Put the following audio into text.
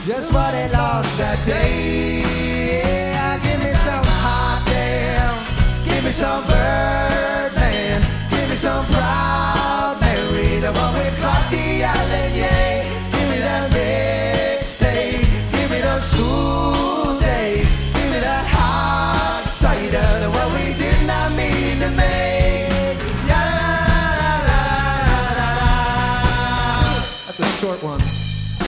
just what he lost that day. Yeah, give me some hot damn, give me some burn.